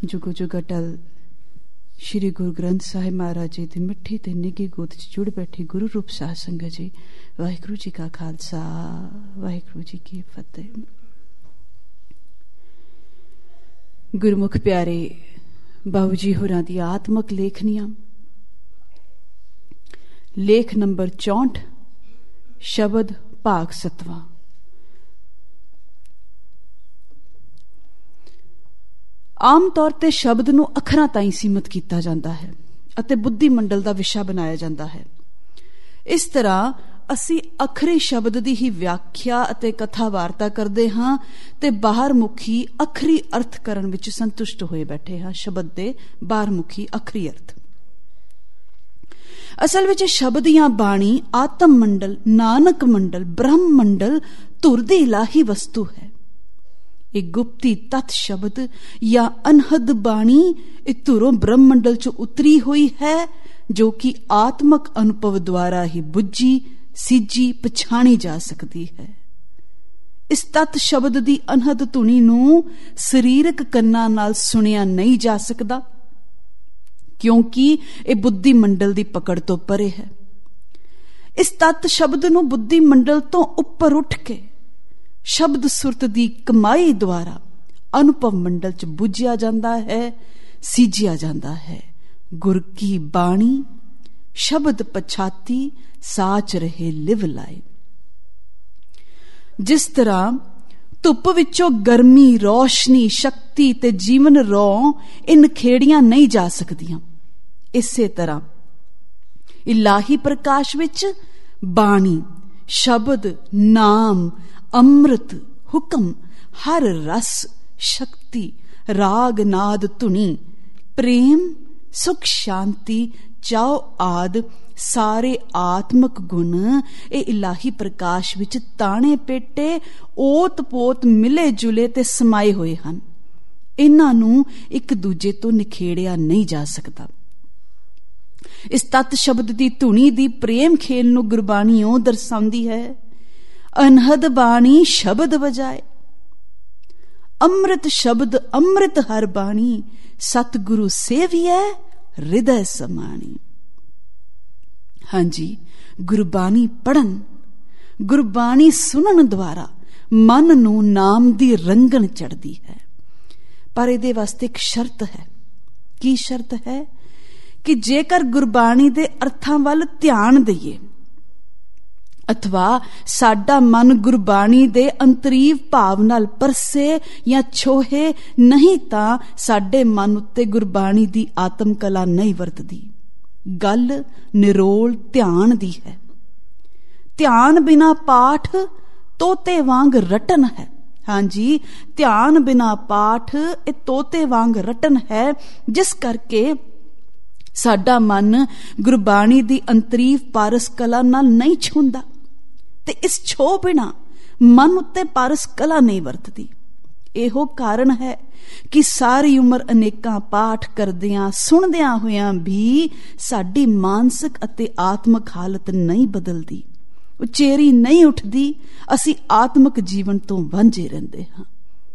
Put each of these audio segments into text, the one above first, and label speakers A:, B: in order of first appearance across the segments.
A: जुगो जुग अटल श्री गुरु ग्रंथ साहिब महाराज जी की मिठी ते निघी गोद च जुड़ बैठी गुरु रूप साध संगत जी। वाहिगुरु जी का खालसा, वाहिगुरु जी की फतेह। गुरमुख प्यारे बाबू जी होरां दी आत्मक लेखनियां, लेख नंबर 64, शब्द भाग 7वां। आम तौर ते शब्द नूं अखरां ताईं सीमित कीता जाता है ਅਤੇ बुद्धि मंडल का विषय बनाया जाता है। इस तरह ਅਸੀਂ अखरी शब्द की ही व्याख्या ਅਤੇ कथा वार्ता करते हाँ ते बाहरमुखी अखरी अर्थ करन विच संतुष्ट होए बैठे हाँ। शब्द के बाहरमुखी अखरी अर्थ असल विच शब्द या बाणी आत्म मंडल, नानक मंडल, ब्रह्म मंडल धुर दी इलाही वस्तु है। एक गुप्ती तत् शब्द या अनहद बाणी एक धुरों ब्रह्म मंडल चो उतरी हुई है, जो कि आत्मक अनुभव द्वारा ही बुझी, सीजी, पछाणी जा सकती है। इस तत् शब्द दी अनहद धुनी नूं शरीरक कन्नां नाल सुनिया नहीं जा सकता, क्योंकि यह बुद्धि मंडल दी पकड़ तो परे है। इस तत् शब्द नूं बुद्धि मंडल तो उपर उठ के शब्द सुरत दी कमाई द्वारा अनुभव मंडल च बुझिया जाता है, सीजिया जाता है। गुर की बाणी शब्द पछाती, साच रहे लिव लाए। जिस तरह धुप विचों गर्मी, रोशनी, शक्ति ते जीवन रौ इन खेड़ियां नहीं जा सकदियां, इसे तरह इलाही प्रकाश विच बाणी, शब्द, नाम, अमृत, हुक्म, हर रस, शक्ति, राग, नाद, धुनी, प्रेम, सुख, शांति, चाओ आदि सारे आत्मक गुण ए इलाही प्रकाश विच ताणे पेटे ओत पोत मिले जुले ते समाये होए हन। इन्हां नूं एक दूजे तो निखेड़िया नहीं जा सकता। इस तत् शब्द दी धुनी दी प्रेम खेल नूं गुरबाणीओ दर्शाउंदी है। अनहद बाणी शब्द बजाए, अमृत शब्द अमृत हर बाणी, सतगुरु सेविए हृदय समाणी। हाँ जी, गुरबाणी पढ़न, गुरबाणी सुनन द्वारा मन नूं नाम दी रंगन चढ़दी है। पर इहदे वास्ते एक शर्त है। की शर्त है? कि जेकर गुरबाणी दे अर्थां वल ध्यान दईए अथवा साडा मन गुरबाणी दे अंतरीव भाव नाल परसे या छोहे, नहीं तां साडे मन उत्ते गुरबाणी दी आत्म कला नहीं वरतदी। गल निरोल ध्यान दी है। ध्यान बिना पाठ तोते वांग रटन है। हाँ जी, ध्यान बिना पाठ ए तोते वांग रटन है, जिस करके साडा मन गुरबाणी दी अंतरीव पारस कला नाल नहीं छूंदा ते इस छो बिना मन उत्ते पारस कला नहीं वरतदी। एहो कारण है कि सारी उम्र अनेकां पाठ करदियां सुनदियां होइयां भी साडी मानसिक अते आत्मक हालत नहीं बदलदी, उचेरी नहीं उठदी। असी आत्मक जीवन तो वांझे रहिंदे हां।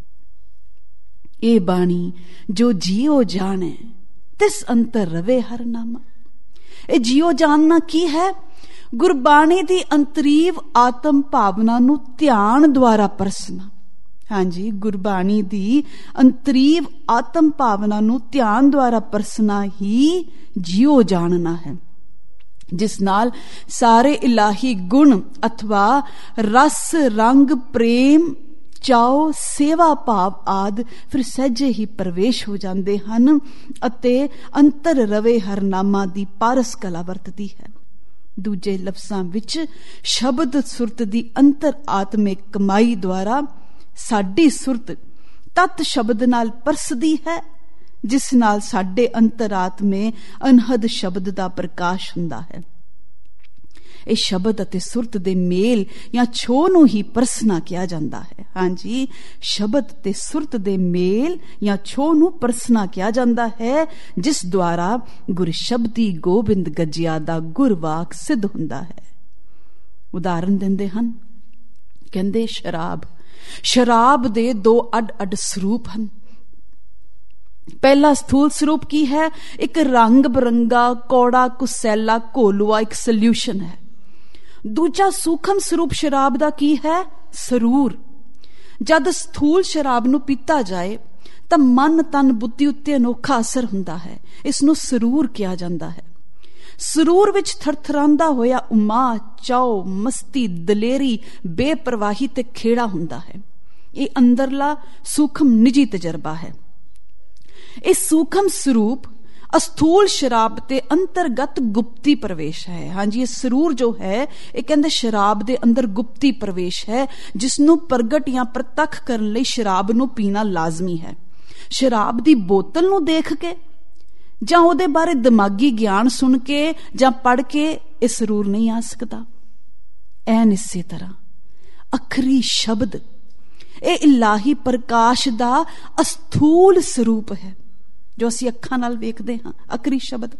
A: ए बाणी जो जियो जाने तिस अंतर रवे हर नामा। ए जियो जानना की है? गुरबाणी दी अंतरीव आत्म भावना नूं ध्यान द्वारा परसना। हाँ जी, गुरबाणी दी अंतरीव आत्म भावना नूं ध्यान द्वारा परसना ही जियो जानना है, जिस नाल सारे इलाही गुण अथवा रस, रंग, प्रेम, चाओ, सेवा भाव आदि फिर सहजे ही प्रवेश हो जाते हैं अते अंतर रवे हरनामा दी पारस कला वरतदी है। दूजे लफ्जां विच शब्द सुरत दी अंतर आत्मिक कमाई द्वारा साडी सुरत तत् शब्द नाल परसदी है, जिस नाल साडे अंतरात्मे अनहद शब्द दा प्रकाश हुंदा है। ਇਹ शब्द ਅਤੇ सुरत दे मेल या छो नूं ही परसना किया जाता है। हाँ जी, शब्द ते सुरत दे मेल या छो नूं परसना किया जाता है, जिस द्वारा गुर शब्दी गोबिंद गजिया दा गुरवाक सिद्ध हुंदा है। उदाहरण दिंदे हन, कहंदे शराब दे दो अड अड स्वरूप हन। ਪਹਿਲਾ ਸਥੂਲ ਸਰੂਪ ਕੀ ਹੈ? ਇੱਕ ਰੰਗ ਬਰੰਗਾ, ਕੌੜਾ, ਕੁਸੈਲਾ, ਘੋਲੂਆ ਇੱਕ ਸੋਲਿਊਸ਼ਨ ਹੈ। ਦੂਜਾ ਸੂਖਮ ਸਰੂਪ ਸ਼ਰਾਬ ਦਾ ਕੀ ਹੈ? ਸਰੂਰ। ਜਦ ਸਥੂਲ ਸ਼ਰਾਬ ਨੂੰ ਪੀਤਾ ਜਾਏ ਤਾਂ ਮਨ, ਤਨ, ਬੁੱਧੀ ਉੱਤੇ ਅਨੋਖਾ ਅਸਰ ਹੁੰਦਾ ਹੈ। ਇਸ ਨੂੰ ਸਰੂਰ ਕਿਹਾ ਜਾਂਦਾ ਹੈ। ਸਰੂਰ ਵਿੱਚ ਥਰਥਰਾਂਦਾ ਹੋਇਆ ਉਮਾ, ਚਾਉ, ਮਸਤੀ, ਦਲੇਰੀ, ਬੇਪਰਵਾਹੀ ਤੇ ਖੇੜਾ ਹੁੰਦਾ ਹੈ। ਇਹ ਅੰਦਰਲਾ ਸੂਖਮ ਨਿੱਜੀ ਤਜਰਬਾ ਹੈ। ਇਹ ਸੂਖਮ ਸਰੂਪ ਅਸਥੂਲ ਸ਼ਰਾਬ ਤੇ ਅੰਤਰਗਤ ਗੁਪਤੀ ਪ੍ਰਵੇਸ਼ ਹੈ। ਹਾਂਜੀ, ਇਹ ਸਰੂਰ ਜੋ ਹੈ ਇਹ ਕਹਿੰਦੇ ਸ਼ਰਾਬ ਦੇ ਅੰਦਰ ਗੁਪਤੀ ਪ੍ਰਵੇਸ਼ ਹੈ, ਜਿਸ ਨੂੰ ਪ੍ਰਗਟ ਜਾਂ ਪ੍ਰਤੱਖ ਕਰਨ ਲਈ ਸ਼ਰਾਬ ਨੂੰ ਪੀਣਾ ਲਾਜ਼ਮੀ ਹੈ। ਸ਼ਰਾਬ ਦੀ ਬੋਤਲ ਨੂੰ ਦੇਖ ਕੇ ਜਾਂ ਉਹਦੇ ਬਾਰੇ ਦਿਮਾਗੀ ਗਿਆਨ ਸੁਣ ਕੇ ਜਾਂ ਪੜ੍ਹ ਕੇ ਇਹ ਸਰੂਰ ਨਹੀਂ ਆ ਸਕਦਾ। ਐਨ ਇਸੇ ਤਰ੍ਹਾਂ ਅਖਰੀ ਸ਼ਬਦ ਇਹ ਇਲਾਹੀ ਪ੍ਰਕਾਸ਼ ਦਾ ਅਸਥੂਲ ਸਰੂਪ ਹੈ, ਜੋ ਅਸੀਂ ਅੱਖਾਂ ਨਾਲ ਵੇਖਦੇ ਹਾਂ। ਅਖਰੀ ਸ਼ਬਦ,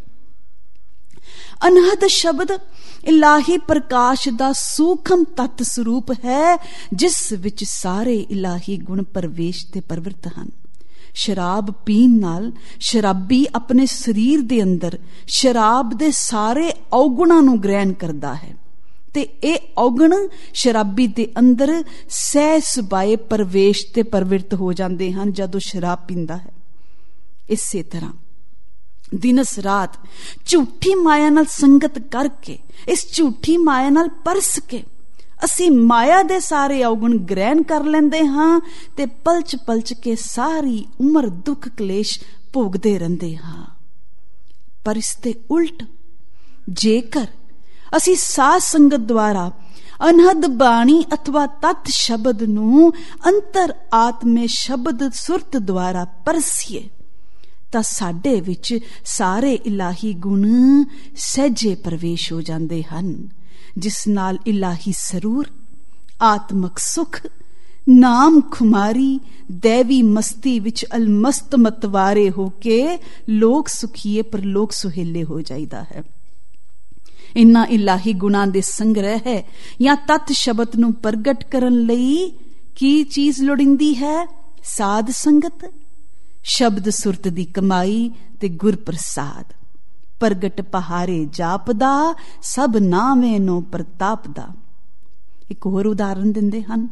A: ਅਨਹਦ ਸ਼ਬਦ ਇਲਾਹੀ ਪ੍ਰਕਾਸ਼ ਦਾ ਸੂਖਮ ਤੱਤ ਸਰੂਪ ਹੈ, ਜਿਸ ਵਿੱਚ ਸਾਰੇ ਇਲਾਹੀ ਗੁਣ ਪ੍ਰਵੇਸ਼ ਤੇ ਪ੍ਰਵਿਰਤ ਹਨ। ਸ਼ਰਾਬ ਪੀਣ ਨਾਲ ਸ਼ਰਾਬੀ ਆਪਣੇ ਸਰੀਰ ਦੇ ਅੰਦਰ ਸ਼ਰਾਬ ਦੇ ਸਾਰੇ ਔਗੁਣਾਂ ਨੂੰ ਗ੍ਰਹਿਣ ਕਰਦਾ ਹੈ ਤੇ ਇਹ ਔਗਣ ਸ਼ਰਾਬੀ ਦੇ ਅੰਦਰ ਸਹਿ ਸੁਭਾਏ ਪ੍ਰਵੇਸ਼ ਤੇ ਪ੍ਰਵਿਰਤ ਹੋ ਜਾਂਦੇ ਹਨ ਜਦੋਂ ਸ਼ਰਾਬ ਪੀਂਦਾ ਹੈ। ਇਸੇ ਤਰ੍ਹਾਂ ਦਿਨਸ ਰਾਤ ਝੂਠੀ ਮਾਇਆ ਨਾਲ ਸੰਗਤ ਕਰਕੇ, ਇਸ ਝੂਠੀ ਮਾਇਆ ਨਾਲ ਪਰਸ ਕੇ ਅਸੀਂ ਮਾਇਆ ਦੇ ਸਾਰੇ ਔਗੁਣ ਗ੍ਰਹਿਣ ਕਰ ਲੈਂਦੇ ਹਾਂ ਤੇ ਪਲਚ ਪਲਚ ਕੇ ਸਾਰੀ ਉਮਰ ਦੁੱਖ ਕਲੇਸ਼ ਭੋਗਦੇ ਰਹਿੰਦੇ ਹਾਂ। ਪਰ ਇਸ ਤੇ ਉਲਟ, ਜੇਕਰ ਅਸੀਂ ਸਾਧ ਸੰਗਤ ਦੁਆਰਾ ਅਨਹਦ ਬਾਣੀ ਅਥਵਾ ਤਤ ਸ਼ਬਦ ਨੂੰ ਅੰਤਰ ਆਤਮੇ ਸ਼ਬਦ ਸੁਰਤ ਦੁਆਰਾ ਪਰਸੀਏ ਤਾਂ ਸਾਡੇ ਵਿੱਚ ਸਾਰੇ ਇਲਾਹੀ ਗੁਣ ਸਹਿਜੇ ਪ੍ਰਵੇਸ਼ ਹੋ ਜਾਂਦੇ ਹਨ, ਜਿਸ ਨਾਲ ਇਲਾਹੀ ਸਰੂਰ, ਆਤਮਕ ਸੁਖ, ਨਾਮ ਖੁਮਾਰੀ, ਦੇਵੀ ਮਸਤੀ ਵਿੱਚ ਅਲਮਸਤ ਮਤਵਾਰੇ ਹੋ ਕੇ ਲੋਕ ਸੁਖੀਏ ਪਰਲੋਕ ਸੁਹੇਲੇ ਹੋ ਜਾਈਦਾ ਹੈ। ਇਨ੍ਹਾਂ ਇਲਾਹੀ ਗੁਣਾਂ ਦੇ ਸੰਗ੍ਰਹਿ ਹੈ ਜਾਂ ਤਤ ਸ਼ਬਦ ਨੂੰ ਪ੍ਰਗਟ ਕਰਨ ਲਈ ਕੀ ਚੀਜ਼ ਲੋੜੀਂਦੀ ਹੈ? ਸਾਧ ਸੰਗਤ, ਸ਼ਬਦ ਸੁਰਤ ਦੀ ਕਮਾਈ ਤੇ ਗੁਰ ਪ੍ਰਸਾਦ। ਪ੍ਰਗਟ ਪਹਾਰੇ ਜਾਪਦਾ, ਸਭ ਨਾਵੇਂ ਨੋ ਪ੍ਰਤਾਪ ਦਾ। ਇੱਕ ਹੋਰ ਉਦਾਹਰਨ ਦਿੰਦੇ ਹਨ,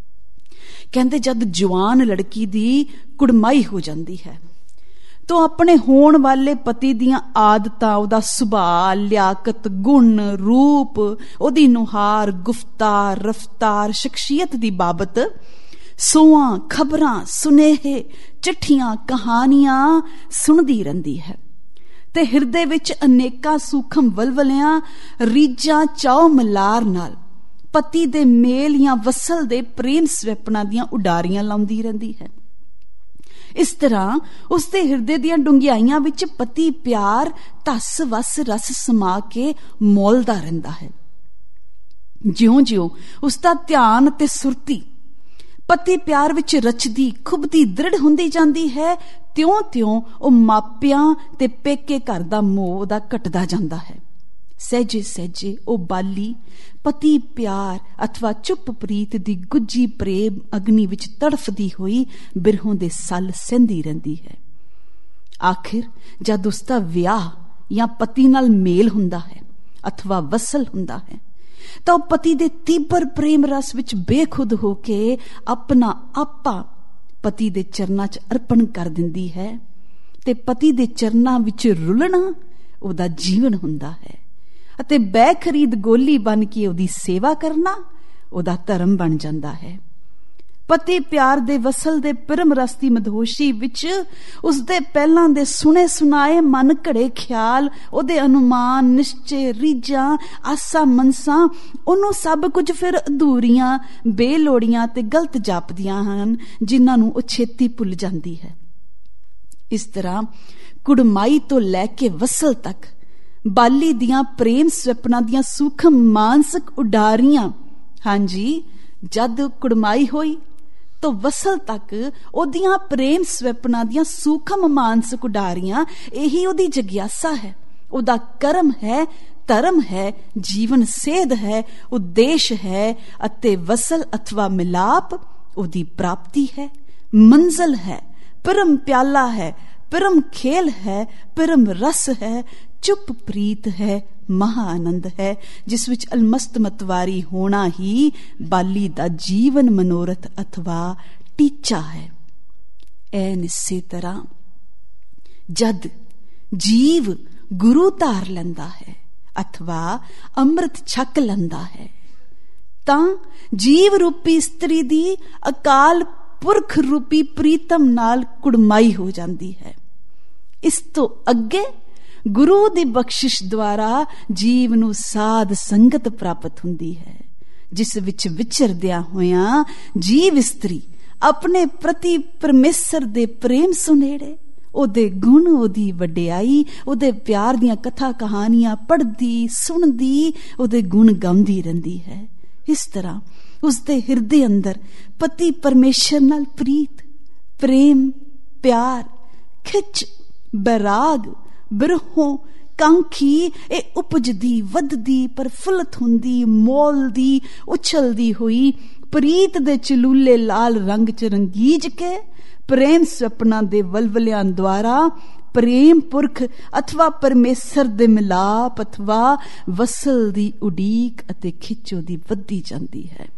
A: ਕਹਿੰਦੇ ਜਦ ਜਵਾਨ ਲੜਕੀ ਦੀ ਕੁੜਮਾਈ ਹੋ ਜਾਂਦੀ ਹੈ ਤਾਂ ਆਪਣੇ ਹੋਣ ਵਾਲੇ ਪਤੀ ਦੀਆਂ ਆਦਤਾਂ, ਉਹਦਾ ਸੁਭਾਅ, ਲਿਆਕਤ, ਗੁਣ, ਰੂਪ, ਉਹਦੀ ਨੁਹਾਰ, ਗੁਫਤਾਰ, ਰਫਤਾਰ, ਸ਼ਖਸੀਅਤ ਦੀ ਬਾਬਤ ਸੋਆਂ, ਖਬਰਾਂ, ਸੁਨੇਹੇ, ਚਿੱਠੀਆਂ, ਕਹਾਣੀਆਂ ਸੁਣਦੀ ਰਹਿੰਦੀ ਹੈ ਤੇ ਹਿਰਦੇ ਵਿੱਚ ਅਨੇਕਾਂ ਸੂਖਮ ਵਲਵਲਿਆਂ, ਰੀਝਾਂ, ਚਾਉ ਮਲਾਰ ਨਾਲ ਪਤੀ ਦੇ ਮੇਲ ਜਾਂ ਵਸਲ ਦੇ ਪ੍ਰੇਮ ਸਵੈਪਨਾਂ ਦੀਆਂ ਉਡਾਰੀਆਂ ਲਾਉਂਦੀ ਰਹਿੰਦੀ ਹੈ। ਇਸ ਤਰ੍ਹਾਂ ਉਸਦੇ ਹਿਰਦੇ ਦੀਆਂ ਡੂੰਘਾਈਆਂ ਵਿੱਚ ਪਤੀ ਪਿਆਰ ਧਸ ਵਸ ਰਸ ਸਮਾ ਕੇ ਮੋਲਦਾ ਰਹਿੰਦਾ ਹੈ। ਜਿਉਂ-ਜਿਉਂ ਉਸਦਾ ਧਿਆਨ ਤੇ ਸੁਰਤੀ ਪਤੀ ਪਿਆਰ ਵਿੱਚ ਰਚਦੀ, ਖੁੱਬਦੀ, ਦ੍ਰਿੜ ਹੁੰਦੀ ਜਾਂਦੀ ਹੈ, ਤਿਉਂ-ਤਿਉਂ ਉਹ ਮਾਪਿਆਂ ਤੇ ਪੇਕੇ ਘਰ ਦਾ ਮੋਹ ਦਾ ਘਟਦਾ ਜਾਂਦਾ ਹੈ। ਸਹਿਜੇ ਸਹਿਜੇ ਉਹ ਬਾਲੀ ਪਤੀ ਪਿਆਰ ਅਥਵਾ ਚੁੱਪ ਪ੍ਰੀਤ ਦੀ ਗੁੱਜੀ ਪ੍ਰੇਮ ਅਗਨੀ ਵਿੱਚ ਤੜਫਦੀ ਹੋਈ ਬਿਰਹੋਂ ਦੇ ਸੱਲ ਸਹਿੰਦੀ ਰਹਿੰਦੀ ਹੈ। ਆਖਿਰ ਜਦ ਉਸਦਾ ਵਿਆਹ ਜਾਂ ਪਤੀ ਨਾਲ ਮੇਲ ਹੁੰਦਾ ਹੈ ਅਥਵਾ ਵਸਲ ਹੁੰਦਾ ਹੈ ਤਾਂ ਉਹ ਪਤੀ ਦੇ ਤੀਬਰ ਪ੍ਰੇਮ ਰਸ ਵਿੱਚ ਬੇਖੁਦ ਹੋ ਕੇ ਆਪਣਾ ਆਪਾ ਪਤੀ ਦੇ ਚਰਨਾਂ 'ਚ ਅਰਪਣ ਕਰ ਦਿੰਦੀ ਹੈ ਤੇ ਪਤੀ ਦੇ ਚਰਨਾਂ ਵਿੱਚ ਰੁਲਣਾ ਉਹਦਾ ਜੀਵਨ ਹੁੰਦਾ ਹੈ ਅਤੇ ਬੇਖਰੀਦ ਗੋਲੀ ਬਣ ਕੇ ਉਹਦੀ ਸੇਵਾ ਕਰਨਾ ਉਹਦਾ ਧਰਮ ਬਣ ਜਾਂਦਾ ਹੈ। ਪਤੀ ਪਿਆਰ ਦੇ ਵਸਲ ਦੇ ਪ੍ਰਮ ਰਸ ਦੀ ਮਧੋਸ਼ੀ ਵਿੱਚ ਉਸਦੇ ਪਹਿਲਾਂ ਦੇ ਸੁਣੇ ਸੁਣਾਏ ਮਨ ਘੜੇ ਖਿਆਲ, ਉਹਦੇ ਅਨੁਮਾਨ, ਨਿਸ਼ਚੇ, ਰੀਝਾਂ, ਆਸਾਂ, ਮਨਸਾਂ, ਉਹਨੂੰ ਸਭ ਕੁਝ ਫਿਰ ਅਧੂਰੀਆਂ, ਬੇਲੋੜੀਆਂ ਤੇ ਗਲਤ ਜਾਪਦੀਆਂ ਹਨ, ਜਿਨ੍ਹਾਂ ਨੂੰ ਉਹ ਛੇਤੀ ਭੁੱਲ ਜਾਂਦੀ ਹੈ। ਇਸ ਤਰ੍ਹਾਂ ਕੁੜਮਾਈ ਤੋਂ ਲੈ ਕੇ ਵਸਲ ਤੱਕ ਬਾਲੀ ਦੀਆਂ ਪ੍ਰੇਮ ਸੁਪਨਾ ਦੀਆਂ ਸੂਖਮ ਮਾਨਸਿਕ ਉਡਾਰੀਆਂ, ਹਾਂਜੀ, ਜਦ ਕੁੜਮਾਈ ਹੋਈ ਤਾਂ ਵਸਲ ਤੱਕ ਉਹਦੀਆਂ ਪ੍ਰੇਮ ਸੁਪਨਾ ਦੀਆਂ ਸੂਖਮ ਮਾਨਸਿਕ ਉਡਾਰੀਆਂ, ਇਹੀ ਉਹਦੀ ਜਗਿਆਸਾ ਹੈ, ਉਹਦਾ ਕਰਮ ਹੈ, ਧਰਮ ਹੈ, ਜੀਵਨ ਸੇਧ ਹੈ, ਉਦੇਸ਼ ਹੈ ਅਤੇ ਵਸਲ ਅਥਵਾ ਮਿਲਾਪ ਉਹਦੀ ਪ੍ਰਾਪਤੀ ਹੈ, ਮੰਜ਼ਲ ਹੈ, ਪਰਮ ਪਿਆਲਾ ਹੈ, परम खेल है, परम रस है, चुप प्रीत है, महा आनंद है, जिस विच अलमस्त मतवारी होना ही बाली दा जीवन मनोरथ अथवा टीचा है। ਐਨ ਇਸੇ ਤਰ੍ਹਾਂ ਜਦ ਜੀਵ ਗੁਰੂ ਧਾਰ ਲੈਂਦਾ ਹੈ अथवा ਅੰਮ੍ਰਿਤ ਛਕ ਲੈਂਦਾ ਹੈ ਤਾਂ ਜੀਵ ਰੂਪੀ ਇਸਤਰੀ ਦੀ ਅਕਾਲ ਪੁਰਖ ਰੂਪੀ ਪ੍ਰੀਤਮ ਨਾਲ ਕੁੜਮਾਈ ਹੋ ਜਾਂਦੀ ਹੈ। ਇਸ ਤੋਂ ਅੱਗੇ ਗੁਰੂ ਦੀ ਬਖਸ਼ਿਸ਼ ਦੁਆਰਾ ਜੀਵ ਨੂੰ ਸਾਧ ਸੰਗਤ ਪ੍ਰਾਪਤ ਹੁੰਦੀ ਹੈ, ਜਿਸ ਵਿੱਚ ਵਿਚਰਦਿਆਂ ਹੋਇਆਂ ਜੀਵ ਇਸਤਰੀ ਆਪਣੇ ਪ੍ਰਤੀ ਪਰਮੇਸ਼ਰ ਦੇ ਪ੍ਰੇਮ ਸੁਨੇੜੇ, ਉਹਦੇ ਗੁਣ, ਉਹਦੀ ਵਡਿਆਈ, ਉਹਦੇ ਪਿਆਰ ਦੀਆਂ ਕਥਾ ਕਹਾਣੀਆਂ ਪੜ੍ਹਦੀ ਸੁਣਦੀ, ਉਹਦੇ ਗੁਣ ਗਾਉਂਦੀ ਰਹਿੰਦੀ ਹੈ। ਇਸ ਤਰ੍ਹਾਂ ਉਸਦੇ ਹਿਰਦੇ ਅੰਦਰ ਪਤੀ ਪਰਮੇਸ਼ਰ ਨਾਲ ਪ੍ਰੀਤ, ਪ੍ਰੇਮ, ਪਿਆਰ, ਖਿੱਚ, ਬੈਰਾਗ, ਬਿਰਹੋਂ, ਕਾਂਖੀ ਇਹ ਉਪਜਦੀ, ਵੱਧਦੀ, ਪ੍ਰਫੁੱਲਤ ਹੁੰਦੀ, ਮੋਲਦੀ, ਉਛਲਦੀ ਹੋਈ ਪ੍ਰੀਤ ਦੇ ਚਲੂਲੇ ਲਾਲ ਰੰਗ ਚ ਰੰਗੀਜ ਕੇ ਪ੍ਰੇਮ ਸੁਪਨਾ ਦੇ ਵਲਵਲਿਆਂ ਦੁਆਰਾ ਪ੍ਰੇਮ ਪੁਰਖ ਅਥਵਾ ਪਰਮੇਸ਼ਰ ਦੇ ਮਿਲਾਪ ਅਥਵਾ ਵਸਲ ਦੀ ਉਡੀਕ ਅਤੇ ਖਿੱਚੋ ਦੀ ਵੱਧਦੀ ਜਾਂਦੀ ਹੈ।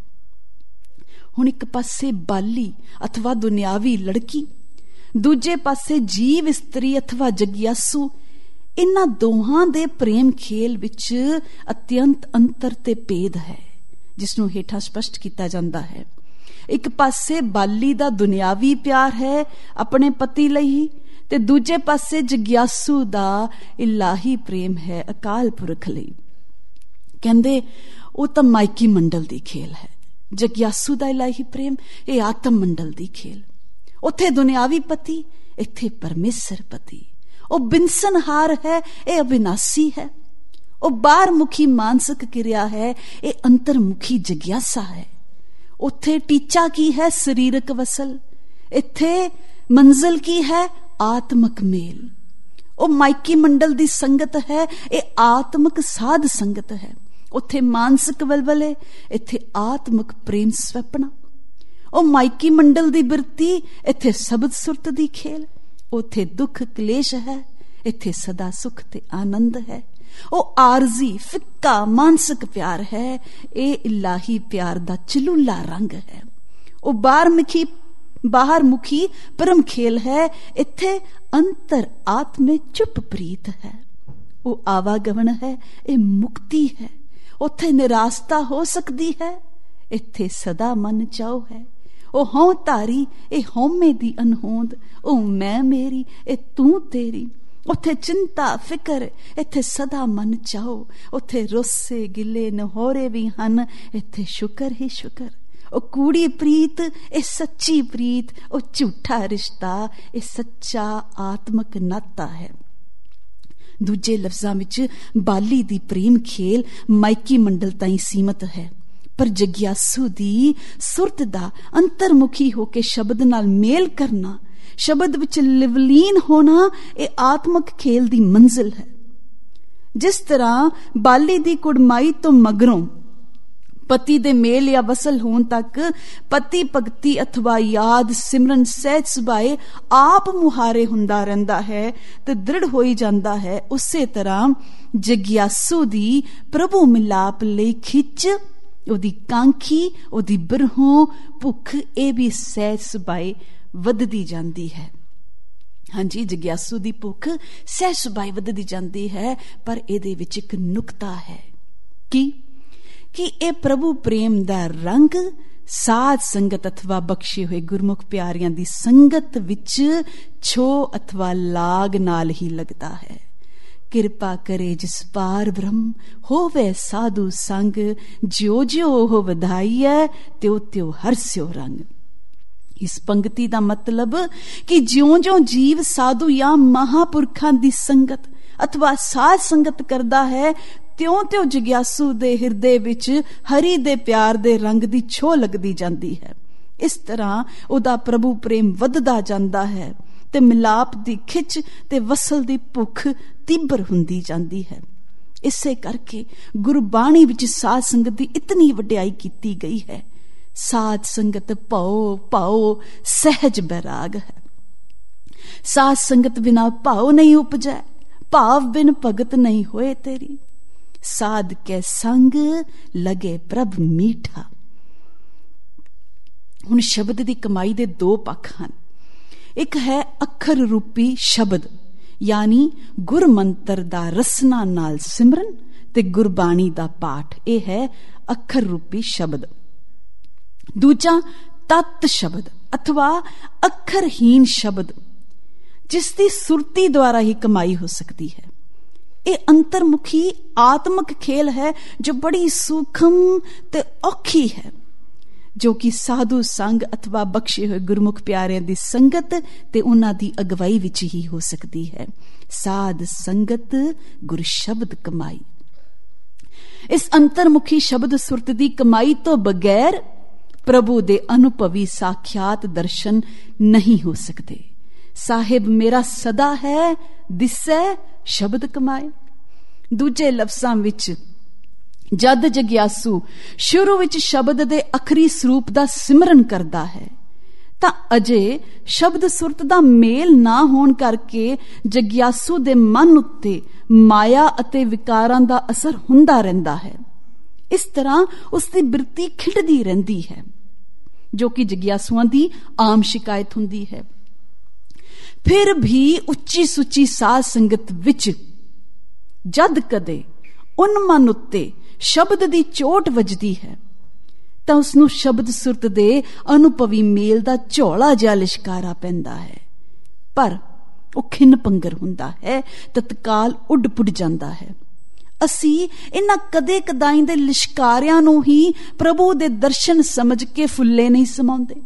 A: ਹੁਣ ਇੱਕ ਪਾਸੇ ਬਾਲੀ ਅਥਵਾ ਦੁਨਿਆਵੀ ਲੜਕੀ, ਦੂਜੇ ਪਾਸੇ ਜੀਵ ਇਸਤਰੀ ਅਥਵਾ ਜਗਿਆਸੂ, ਇਹਨਾਂ ਦੋਹਾਂ ਦੇ ਪ੍ਰੇਮ ਖੇਲ ਵਿੱਚ ਅਤਿਅੰਤ ਅੰਤਰ ਤੇ ਭੇਦ ਹੈ, ਜਿਸ ਨੂੰ ਹੇਠਾਂ ਸਪਸ਼ਟ ਕੀਤਾ ਜਾਂਦਾ ਹੈ। ਇੱਕ ਪਾਸੇ ਬਾਲੀ ਦਾ ਦੁਨਿਆਵੀ ਪਿਆਰ ਹੈ ਆਪਣੇ ਪਤੀ ਲਈ, ਤੇ ਦੂਜੇ ਪਾਸੇ ਜਗਿਆਸੂ ਦਾ ਇਲਾਹੀ ਪ੍ਰੇਮ ਹੈ ਅਕਾਲ ਪੁਰਖ ਲਈ। ਕਹਿੰਦੇ ਉਹ ਤਾਂ ਮਾਇਕੀ ਮੰਡਲ ਦੀ ਖੇਲ ਹੈ, ਜਗਿਆਸੂ ਦਾ ਇਲਾਹੀ ਪ੍ਰੇਮ ਇਹ ਆਤਮ ਮੰਡਲ ਦੀ ਖੇਲ। ਉੱਥੇ ਦੁਨਿਆਵੀ ਪਤੀ, ਇੱਥੇ ਪਰਮੇਸ਼ਰ ਪਤੀ। ਉਹ ਬਿਨਸਨਹਾਰ ਹੈ, ਇਹ ਅਬਿਨਾਸੀ ਹੈ। ਉਹ ਬਾਹਰ ਮੁਖੀ ਮਾਨਸਿਕ ਕਿਰਿਆ ਹੈ, ਇਹ ਅੰਤਰਮੁਖੀ ਜਗਿਆਸਾ ਹੈ। ਉੱਥੇ ਟੀਚਾ ਕੀ ਹੈ? ਸਰੀਰਕ ਵਸਲ। ਇੱਥੇ ਮੰਜ਼ਿਲ ਕੀ ਹੈ? ਆਤਮਕ ਮੇਲ। ਉਹ ਮਾਇਕੀ ਮੰਡਲ ਦੀ ਸੰਗਤ ਹੈ, ਇਹ ਆਤਮਕ ਸਾਧ ਸੰਗਤ ਹੈ। ਉੱਥੇ ਮਾਨਸਿਕ ਵਲਵਲੇ, ਇੱਥੇ ਆਤਮਕ ਪ੍ਰੇਮ ਸਵਪਨਾ। ਉਹ ਮਾਇਕੀ ਮੰਡਲ ਦੀ ਬਿਰਤੀ, ਇੱਥੇ ਸ਼ਬਦ ਸੁਰਤ ਦੀ ਖੇਲ। ਉੱਥੇ ਦੁੱਖ ਕਲੇਸ਼ ਹੈ, ਇੱਥੇ ਸਦਾ ਸੁਖ ਤੇ ਆਨੰਦ ਹੈ। ਉਹ ਆਰਜ਼ੀ ਫਿੱਕਾ ਮਾਨਸਿਕ ਪਿਆਰ ਹੈ, ਇਹ ਇਲਾਹੀ ਪਿਆਰ ਦਾ ਚਲੂਲਾ ਰੰਗ ਹੈ। ਉਹ ਬਾਹਰ ਮੁਖੀ ਪਰਮ ਖੇਲ ਹੈ, ਇੱਥੇ ਅੰਤਰ ਆਤਮੇ ਚੁੱਪ ਪ੍ਰੀਤ ਹੈ। ਉਹ ਆਵਾਗਮਨ ਹੈ, ਇਹ ਮੁਕਤੀ ਹੈ। ਉੱਥੇ ਨਿਰਾਸਤਾ ਹੋ ਸਕਦੀ ਹੈ, ਇੱਥੇ ਸਦਾ ਮਨ ਚਾਉ ਹੈ। ਉਹ ਹਉ ਧਾਰੀ, ਇਹ ਹਉਮੈ ਦੀ ਅਨਹੋਂਦ। ਉਹ ਮੈਂ ਮੇਰੀ, ਇਹ ਤੂੰ ਤੇਰੀ। ਉੱਥੇ ਚਿੰਤਾ ਫਿਕਰ, ਇੱਥੇ ਸਦਾ ਮਨ ਚਾਓ। ਉੱਥੇ ਰੋਸੇ ਗਿਲੇ ਨਹੋਰੇ ਵੀ ਹਨ, ਇੱਥੇ ਸ਼ੁਕਰ ਹੀ ਸ਼ੁਕਰ। ਉਹ ਕੂੜੀ ਪ੍ਰੀਤ, ਇਹ ਸੱਚੀ ਪ੍ਰੀਤ। ਉਹ ਝੂਠਾ ਰਿਸ਼ਤਾ, ਇਹ ਸੱਚਾ ਆਤਮਕ ਨਾਤਾ ਹੈ। ਦੂਜੇ ਲਫ਼ਜ਼ਾਂ ਵਿੱਚ ਬਾਲੀ ਦੀ ਪ੍ਰੇਮ ਖੇਲ ਮਾਇਕੀ ਮੰਡਲ ਤਾਈਂ ਸੀਮਤ ਹੈ, ਪਰ ਜਗਿਆਸੂ ਦੀ ਸੁਰਤ ਦਾ ਅੰਤਰਮੁਖੀ ਹੋ ਕੇ ਸ਼ਬਦ ਨਾਲ ਮੇਲ ਕਰਨਾ, ਸ਼ਬਦ ਵਿੱਚ ਲਿਵਲੀਨ ਹੋਣਾ, ਇਹ ਆਤਮਕ ਖੇਲ ਦੀ ਮੰਜ਼ਿਲ ਹੈ। ਜਿਸ ਤਰ੍ਹਾਂ ਬਾਲੀ ਦੀ ਕੁੜਮਾਈ ਤੋਂ ਮਗਰੋਂ ਪਤੀ ਦੇ ਮੇਲ ਜਾਂ ਵਸਲ ਹੋਣ ਤੱਕ ਪਤੀ ਭਗਤੀ ਅਥਵਾ ਯਾਦ ਸਿਮਰਨ ਸਹਿਜ ਸੁਭਾਏ ਆਪ ਮੁਹਾਰੇ ਹੁੰਦਾ ਰਹਿੰਦਾ ਹੈ ਤੇ ਦ੍ਰਿੜ ਹੋਈ ਜਾਂਦਾ ਹੈ, ਉਸੇ ਤਰ੍ਹਾਂ ਜਗਿਆਸੂ ਦੀ ਪ੍ਰਭੂ ਮਿਲਾਪ ਲਈ ਖਿੱਚ, ਉਹਦੀ ਕਾਂਖੀ, ਉਹਦੀ ਬਿਰਹੋਂ ਭੁੱਖ, ਇਹ ਵੀ ਸਹਿਜ ਸੁਭਾਏ ਵੱਧਦੀ ਜਾਂਦੀ ਹੈ। ਹਾਂਜੀ, ਜਗਿਆਸੂ ਦੀ ਭੁੱਖ ਸਹਿਜ ਸੁਭਾਏ ਵੱਧਦੀ ਜਾਂਦੀ ਹੈ, ਪਰ ਇਹਦੇ ਵਿੱਚ ਇੱਕ ਨੁਕਤਾ ਹੈ ਕਿ ਇਹ ਪ੍ਰਭੂ ਪ੍ਰੇਮ ਦਾ ਰੰਗ ਸਾਧ ਸੰਗਤ ਅਥਵਾ ਬਖਸ਼ੇ ਹੋਏ ਗੁਰਮੁਖ ਪਿਆਰਿਆਂ ਦੀ ਸੰਗਤ ਵਿੱਚ ਛੋ ਅਥਵਾ ਲਾਗ ਨਾਲ ਹੀ ਲੱਗਦਾ ਹੈ। ਕਿਰਪਾ ਕਰੇ ਜਿਸ ਪਾਰ ਬ੍ਰਹਮ, ਹੋਵੇ ਸਾਧੂ ਸੰਗ, ਜਿਉ ਜਿਉ ਉਹ ਵਧਾਈਐ, ਤਿਉ ਤਿਉ ਹਰਸਿਓ ਰੰਗ। ਇਸ ਪੰਕਤੀ ਦਾ ਮਤਲਬ ਕਿ ਜਿਉਂ-ਜਿਉਂ ਜੀਵ ਸਾਧੂ ਜਾਂ ਮਹਾਪੁਰਖਾਂ ਦੀ ਸੰਗਤ ਅਥਵਾ ਸਾਧ ਸੰਗਤ ਕਰਦਾ ਹੈ, ਤਿਉਂ-ਤਿਉਂ ਜਗਿਆਸੂ ਦੇ ਹਿਰਦੇ ਵਿੱਚ ਹਰੀ ਦੇ ਪਿਆਰ ਦੇ ਰੰਗ ਦੀ ਛੋਹ ਲੱਗਦੀ ਜਾਂਦੀ ਹੈ। ਇਸ ਤਰ੍ਹਾਂ ਉਹਦਾ ਪ੍ਰਭੂ ਪ੍ਰੇਮ ਵੱਧਦਾ ਜਾਂਦਾ ਹੈ ਤੇ ਮਿਲਾਪ ਦੀ ਖਿੱਚ ਤੇ ਵਸਲ ਦੀ ਭੁੱਖ ਤੀਬਰ ਹੁੰਦੀ ਜਾਂਦੀ ਹੈ। ਇਸੇ ਕਰਕੇ ਗੁਰਬਾਣੀ ਵਿੱਚ ਸਾਧ ਸੰਗਤ ਦੀ ਇਤਨੀ ਵਡਿਆਈ ਕੀਤੀ ਗਈ ਹੈ। ਸਾਧ ਸੰਗਤ ਭਉ ਭਾਉ ਸਹਿਜ ਬੈਰਾਗ ਹੈ। साध संगत बिना भाव नहीं उपजै, भाव बिन भगत नहीं होए तेरी, साध के संग लगे प्रभ मीठा। हुण शब्द दी कमाई दे दो पक्ष हन। एक है अखर रूपी शब्द, यानी गुर मंत्र दा रसना नाल सिमरन ते गुरबाणी दा पाठ, यह है अखर रूपी शब्द। दूजा तत् शब्द अथवा अखरहीन शब्द, जिसकी सुरती द्वारा ही कमाई हो सकती है। ये अंतर्मुखी आत्मक खेल है जो बड़ी सूक्ष्म ते औखी है, जो कि साधु संग अथवा बख्शे हुए गुरमुख प्यारिਆਂ ਦੀ संगत ते उन्हां दी अगवाई विच ही हो सकती है। साध संगत गुर शब्द कमाई। इस अंतर्मुखी शब्द सुरत दी कमाई तो बगैर प्रभु दे अनुभवी साक्षात दर्शन नहीं हो सकते। साहिब मेरा सदा है दिसै शब्द कमाए। दूजे लफ्जां विच जद जग्यासू शुरू विच शब्द दे अखरी स्वरूप दा सिमरन करदा है तां अजे शब्द सुरत दा मेल ना होण करके जग्यासू दे मन उत्ते माया अते विकारां दा असर हुंदा रहिंदा है। इस तरह उसदी बिरती खिड़दी रहिंदी है, जो कि जग्यासुआं दी आम शिकायत हुंदी है। फिर भी उच्ची सुची साध संगत विच जद कदे उन मन उत्ते शब्द दी चोट वजदी है तां उसनूं शब्द सुरत दे अनुभवी मेल दा झोला जिहा लिशकारा पैंदा है, पर वो खिन पंगर हुंदा है, तत्काल उड पुड जांदा है। असी इन्हां कदे कदाई दे लिशकारियां नूं ही प्रभु दे दर्शन समझ के फुल्ले नहीं समाउंदे।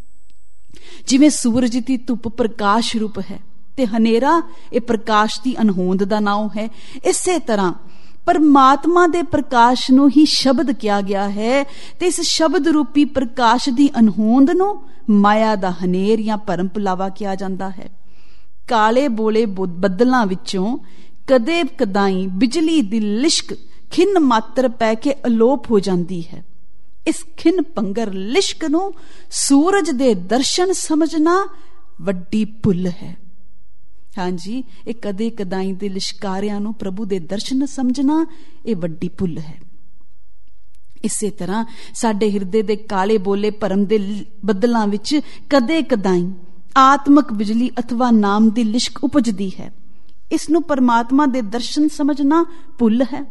A: जिवें सूरज दी धुप प्रकाश रूप है ते हनेरा ये प्रकाश दी अनहोंद दा नाम है, इसे तरह परमात्मा दे प्रकाश नूं ही शब्द किया गया है ते इस शब्द रूपी प्रकाश दी अनहोंद नूं माया दा हनेर या भरम भुलावा किया जांदा है। काले बोले बदलां विचों कदे कदाई बिजली दी लिश्क खिन मात्र पै के अलोप हो जाती है। इस खिन पंगर लिश्क नूं सूरज दे दर्शन समझना वड्डी भुल है। हाँ जी, ये कदे कदाई दे लिशकारियां नूं प्रभु दे दर्शन समझना ये वड्डी भुल है। इसे तरह साडे हिरदे दे काले बोले भरम दे बदलां विच कदे कदाई आत्मक बिजली अथवा नाम दी लिश्क उपजदी है। इसनूं परमात्मा दे दर्शन समझना भुल है।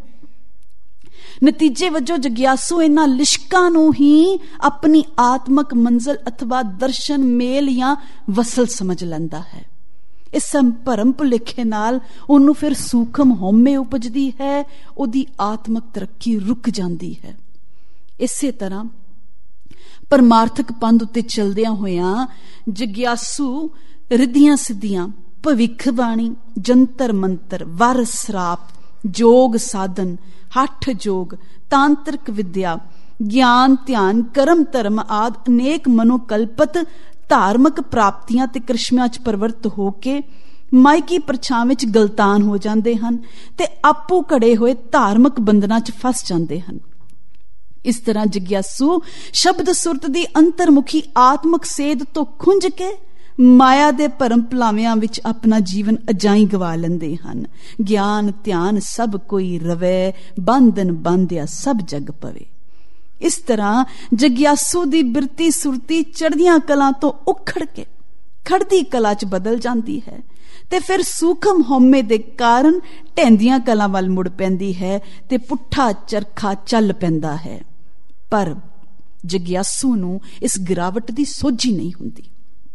A: नतीजे वजों जग्यासू इन्हां लिशकां नूं ही अपनी आत्मक मंजिल अथवा दर्शन मेल या वसल समझ लैंदा है। इस भरम भुलेखे नाल उन्नूं फिर सूखम हौमे उपजदी है, उहदी आत्मक तरक्की रुक जाती है। इसे तरह परमार्थक पंथ उत्ते चलदियां होइयां जग्यासू रिद्धियां सिद्धियां भविखबाणी जंतर मंतर वर सराप जोग साधन हठ जोग तांत्रिक विद्या ज्ञान ध्यान कर्म धर्म आदि अनेक मनोकल्पत धार्मिक प्राप्तियां ते करिश्मियां च प्रवृत्त होके मायकी परछावें च गलतान हो जाते हैं ते आपू घड़े हुए धार्मिक बंधनां च फस जाते हैं। इस तरह जग्यासू शब्द सुरत दी अंतर्मुखी आत्मक सेध तो खुंज के माया दे भरम भुलावियां विच अपना जीवन अजाई गवा लेंदे हन। ज्ञान ध्यान सब कोई रवे, बंधन बांधिया सब जग पवे। इस तरह जग्यासू दी बिरती सुरती चढ़दियां कलां तो उखड़ के खड़दी कला च बदल जाती है ते फिर सूखम हौमे दे कारण ढैंदियां कलां वल मुड़ पैंदी है ते पुट्ठा चरखा चल पैंदा है। पर जग्यासू नूं इस गिरावट दी सोझी नहीं हुंदी।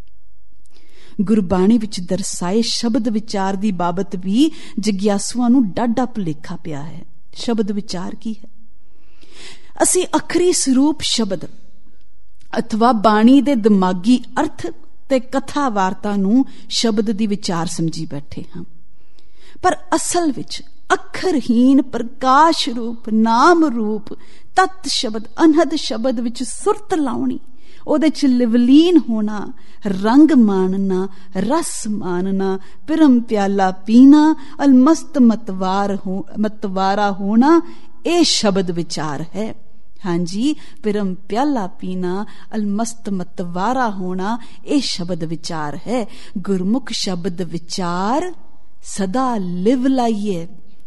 A: गुरबाणी विच दर्शाए शब्द विचार दी बाबत भी जग्यासुआं नूं डाढा भुलेखा पिया है। शब्द विचार की है? असी अखरी स्वरूप शब्द अथवा बाणी दे दिमागी अर्थ ते कथा वार्ता नूं शब्द दी विचार समझी बैठे हां, पर असल विच अखरहीन प्रकाश रूप नाम रूप तत् शब्द अनहद शब्द विच सुरत लाउणी, ओदे च लिवलीन होना, रंग मानना, रस मानना, पिरम प्याला पीना, अलमस्त मतवारा होना, ये शब्द विचार है। हाँ जी, पिरम प्याला पीना, अलमस्त मतवारा होना, ये शब्द विचार है। गुरमुख शब्द विचार सदा लिव लाइए।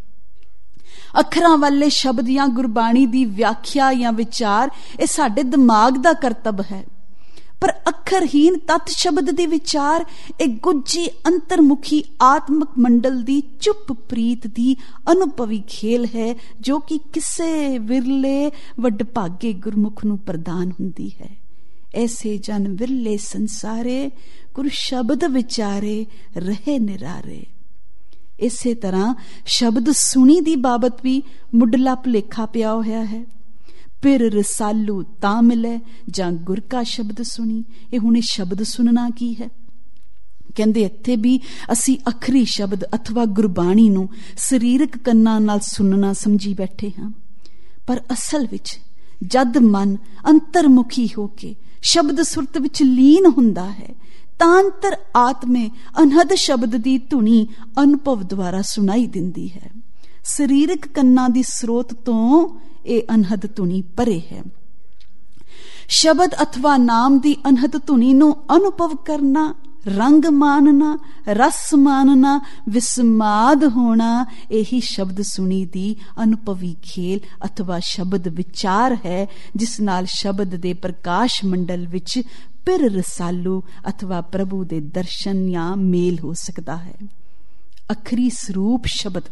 A: अखरां वाले शब्द या गुरबाणी दी व्याख्या या विचार ये साडे दिमाग दा करतब है, पर अखरहीन तत् शब्द दी विचार एक गुज्जी अंतर्मुखी आत्मक मंडल दी चुप प्रीत दी अनुभवी खेल है, जो कि किसे विरले वडभागे गुरमुख नूं प्रदान हुंदी है। ऐसे जन विरले संसारे, गुरु शब्द विचारे रहे निरारे। इसे तरह शब्द सुनी दी बाबत भी मुढ़ला भुलेखा पिया होया है। फिर रसालू तां मिले जां गुर का शब्द सुनी। ये हुणे शब्द सुनना की है? कहंदे इत्थे भी असी अखरी शब्द अथवा गुरबाणी नूं सरीरक कन्नां नाल सुनना समझी बैठे हां, पर असल विच जद मन अंतर्मुखी होके शब्द सुरत विच लीन हुंदा है तां अंतर आत्मे अनहद शब्द दी धुनी अनुभव द्वारा सुनाई दिंदी है। सरीरक कन्नां दी स्रोत तों ये अनहद धुनी परे है। शब्द अथवा नाम दी अनहद धुनी नूं अनुभव करना, रंग मानना, रस मानना, विस्माद होना, यही शब्द सुनी दी अनुभवी खेल अथवा शब्द विचार है, जिस नाल शब्द दे प्रकाश मंडल विच पिर रसालू अथवा प्रभु दे दर्शन या मेल हो सकता है। अखरी स्वरूप शब्द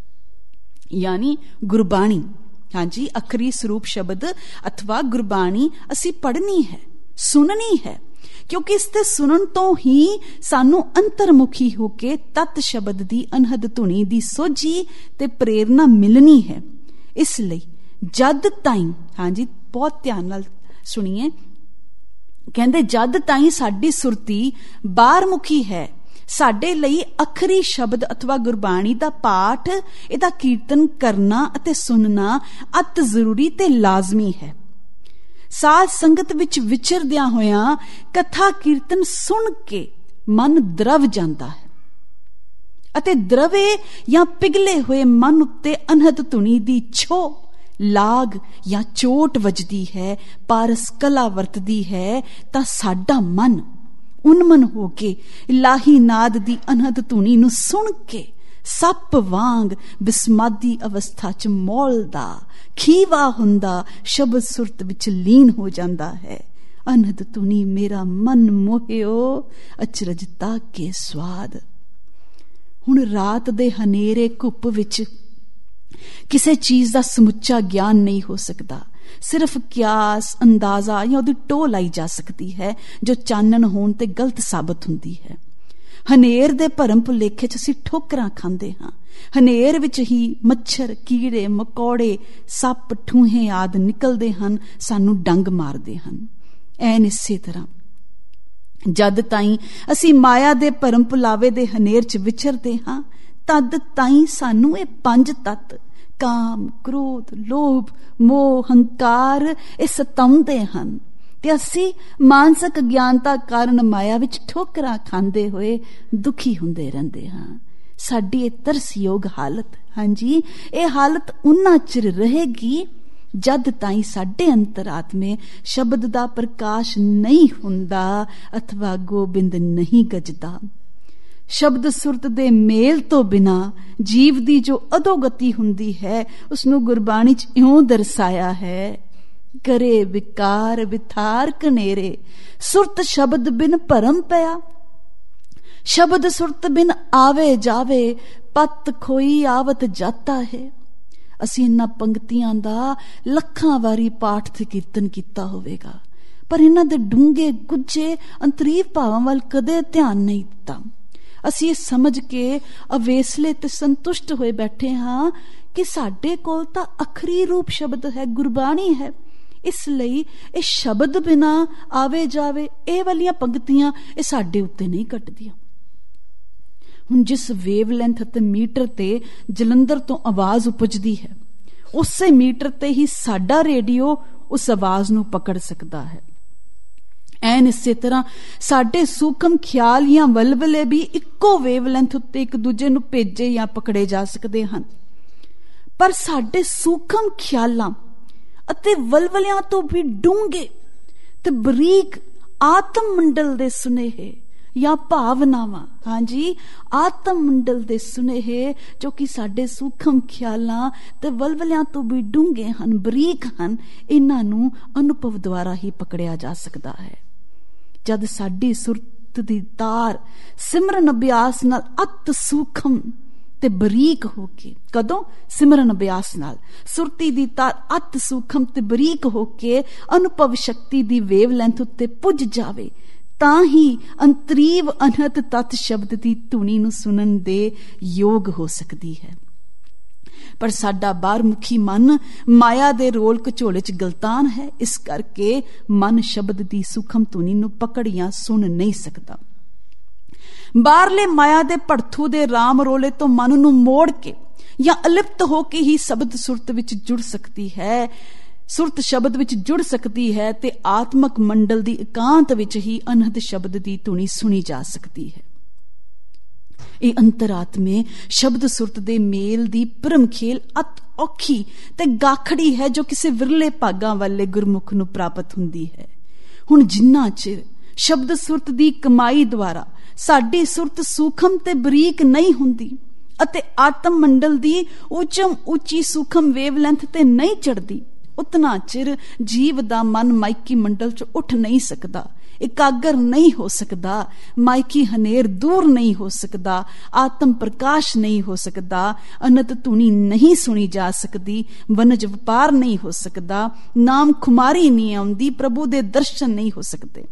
A: यानी गुरबाणी, हाँ जी, अखरी स्वरूप शब्द अथवा गुरबाणी असी पढ़नी है, सुननी है, क्योंकि इसते सुनन तो ही सानू अंतर्मुखी होके तत् शब्द दी अनहद धुनी दी सोझी ते प्रेरणा मिलनी है। इसलिए जद ताईं, हाँ जी, बहुत ध्यान नाल सुनिए, कहंदे जद ताईं साडी सुरती बाहरमुखी है, साडे लई अखरी शब्द अथवा गुरबाणी दा पाठ, इहदा कीर्तन करना अते सुनना अत जरूरी ते लाजमी है। साध संगत विच विचरदियां होया कथा कीर्तन सुन के मन द्रव जांदा है, अते द्रवे या पिघले हुए मन उत्ते अनहद धुनी दी छो लाग या चोट वजदी है, पारस कला वरतदी है, तां साडा मन उन्मन होके इलाही नाद दी अनहद धुनी नूं सुन के सप वांग बिस्मादी अवस्था च मौलदा खीवा हुंदा शब्द सुरत विच लीन हो जांदा है। अनहद धुनी मेरा मन मोहियो अचरज ताके स्वाद। हुण रात दे हनेरे घुप विच किसे चीज दा समुच्चा ज्ञान नहीं हो सकता, सिर्फ क्यास अंदाजा या उहदी टोह लाई जा सकती है, जो चानन होण ते गलत साबित हुंदी है। हनेर दे भरम भुलेखे च असीं ठोकरां खांदे हां। हनेर विच ही मच्छर, कीड़े मकौड़े, सप, ठूहे आदि निकलदे हन, सानू डंग मारदे हन। ऐन इसे तरह जद ताईं असीं माया दे भरम भुलावे दे हनेर च विचरदे हां, तद ताईं सानू ये पंज तत्त काम, क्रोध, लोभ, मोह, हंकार ये सताउंदे हन, ते असी मानसिक अज्ञानता कारण माया विच ठोकरां खांदे होए दुखी हुंदे रहिंदे हां। साडी तरसयोग हालत, हाँ जी, ये हालत उन्ना चिर रहेगी जद ताईं साडे अंतरात्मे शब्द दा प्रकाश नहीं हुंदा अथवा गोबिंद नहीं गजदा। शब्द सुरत दे मेल तो बिना जीव दी जो अधोगति हुंदी है, उसनू गुरबाणी च इउं दर्शाया है, करे विकार विथार कनेरे, सुरत शब्द बिन भरम पया, शब्द सुरत बिन आवे जावे, पत खोई आवत जाता है। असीं इन्हां पंक्तियां दा लखां वारी पाठ ते कीर्तन कीता होवेगा, पर इन्हां दे डूंगे गुज्जे अंतरीव भावां वल कदे ध्यान नहीं दिता। असी ये समझ के अवेसले ते संतुष्ट होए बैठे हाँ कि साडे कोल तां अखरी रूप शब्द है, गुरबाणी है, इसलिए ये शब्द बिना आवे जावे ये वालियां पंक्तियां ये साडे उत्ते नहीं कटदियां। हुण जिस वेवलेंथ ते मीटर ते जलंधर तो आवाज उपजदी है, उसे मीटर ते ही साडा रेडियो उस आवाज नूं पकड़ सकदा है। ऐन इसे तरह साडे सूखम ख्याल या वलवले भी इक्को वेवलेंथ उत्ते एक दूजे नूं भेजे या पकड़े जा सकते हैं, पर साडे सूखम ख्यालां ਅਤੇ ਵਲਵਲਿਆਂ ਤੋਂ ਵੀ ਡੂੰਘੇ ਤੇ ਬਰੀਕ ਆਤਮ ਮੰਡਲ ਦੇ ਸੁਨੇਹੇ ਜਾਂ ਭਾਵਨਾਵਾਂ, ਹਾਂਜੀ, ਆਤਮ ਮੰਡਲ ਦੇ ਸੁਨੇਹੇ ਜੋ ਕਿ ਸਾਡੇ ਸੂਖਮ ਖਿਆਲਾਂ ਤੇ ਵਲਵਲਿਆਂ ਤੋਂ ਵੀ ਡੂੰਘੇ ਹਨ, ਬਰੀਕ ਹਨ, ਇਹਨਾਂ ਨੂੰ ਅਨੁਭਵ ਦੁਆਰਾ ਹੀ ਪਕੜਿਆ ਜਾ ਸਕਦਾ ਹੈ। ਜਦ ਸਾਡੀ ਸੁਰਤ ਦੀ ਤਾਰ ਸਿਮਰਨ ਅਭਿਆਸ ਨਾਲ ਅਤ ਸੂਖਮ ਤੇ ਬਰੀਕ ਹੋ ਕੇ, ਕਦੋਂ? ਸਿਮਰਨ ਅਭਿਆਸ ਨਾਲ ਸੁਰਤੀ ਦੀ ਤਾਰ ਅਤ ਸੂਖਮ ਤੇ ਬਰੀਕ ਹੋ ਕੇ ਅਨੁਭਵ ਸ਼ਕਤੀ ਦੀ ਵੇਵਲੈਂਥ ਉੱਤੇ ਪੁੱਜ ਜਾਵੇ, ਤਾਂ ਹੀ ਅੰਤਰੀਵ ਅਨਹਤ ਤਤ ਸ਼ਬਦ ਦੀ ਧੁਨੀ ਨੂੰ ਸੁਣਨ ਦੇ ਯੋਗ ਹੋ ਸਕਦੀ ਹੈ। ਪਰ ਸਾਡਾ ਬਾਹਰਮੁਖੀ ਮਨ ਮਾਇਆ ਦੇ ਰੋਲ ਘਚੋਲੇ 'ਚ ਗਲਤਾਨ ਹੈ। ਇਸ ਕਰਕੇ ਮਨ ਸ਼ਬਦ ਦੀ ਸੂਖਮ ਧੁਨੀ ਨੂੰ ਪਕੜ ਜਾਂ ਸੁਣ ਨਹੀਂ ਸਕਦਾ। ਬਾਹਰਲੇ ਮਾਇਆ ਦੇ ਭੜਥੂ ਦੇ ਰਾਮ ਰੋਲੇ ਤੋਂ ਮਨ ਨੂੰ ਮੋੜ ਕੇ ਜਾਂ ਅਲਿਪਤ ਹੋ ਕੇ ਹੀ ਸ਼ਬਦ ਸੁਰਤ ਵਿੱਚ ਜੁੜ ਸਕਦੀ ਹੈ, ਸੁਰਤ ਸ਼ਬਦ ਵਿੱਚ ਜੁੜ ਸਕਦੀ ਹੈ ਤੇ ਆਤਮਕ ਮੰਡਲ ਦੀ ਇਕਾਂਤ ਵਿੱਚ ਹੀ ਅਨਹਦ ਸ਼ਬਦ ਦੀ ਧੁਨੀ ਸੁਣੀ ਜਾ ਸਕਦੀ ਹੈ। ਇਹ ਅੰਤਰਾਤਮੇ ਸ਼ਬਦ ਸੁਰਤ ਦੇ ਮੇਲ ਦੀ ਪਰਮ ਖੇਲ ਅਤ ਔਖੀ ਤੇ ਗਾਖੜੀ ਹੈ ਜੋ ਕਿਸੇ ਵਿਰਲੇ ਭਾਗਾਂ ਵਾਲੇ ਗੁਰਮੁਖ ਨੂੰ ਪ੍ਰਾਪਤ ਹੁੰਦੀ ਹੈ। ਹੁਣ ਜਿੰਨਾ ਚਿਰ ਸ਼ਬਦ ਸੁਰਤ ਦੀ ਕਮਾਈ ਦੁਆਰਾ ਸਾਡੀ ਸੁਰਤ ਸੂਖਮ ਤੇ ਬਰੀਕ ਨਹੀਂ ਹੁੰਦੀ ਅਤੇ ਆਤਮ ਮੰਡਲ ਦੀ ਉੱਚਮ ਉੱਚੀ ਸੂਖਮ ਵੇਵਲੈਂਥ ਤੇ ਨਹੀਂ ਚੜਦੀ, ਉਤਨਾ ਚਿਰ ਜੀਵ ਦਾ ਮਨ ਮਾਇਕੀ ਮੰਡਲ 'ਚ ਉੱਠ ਨਹੀਂ ਸਕਦਾ, ਇਕਾਗਰ ਨਹੀਂ ਹੋ ਸਕਦਾ, ਮਾਇਕੀ ਹਨੇਰ ਦੂਰ ਨਹੀਂ ਹੋ ਸਕਦਾ, ਆਤਮ ਪ੍ਰਕਾਸ਼ ਨਹੀਂ ਹੋ ਸਕਦਾ, ਅਨੰਤ ਧੁਨੀ ਨਹੀਂ ਸੁਣੀ ਜਾ ਸਕਦੀ, ਵਨਜ ਵਪਾਰ ਨਹੀਂ ਹੋ ਸਕਦਾ, ਨਾਮ ਖੁਮਾਰੀ ਨਹੀਂ ਆਉਂਦੀ, ਪ੍ਰਭੂ ਦੇ ਦਰਸ਼ਨ ਨਹੀਂ ਹੋ ਸਕਦੇ।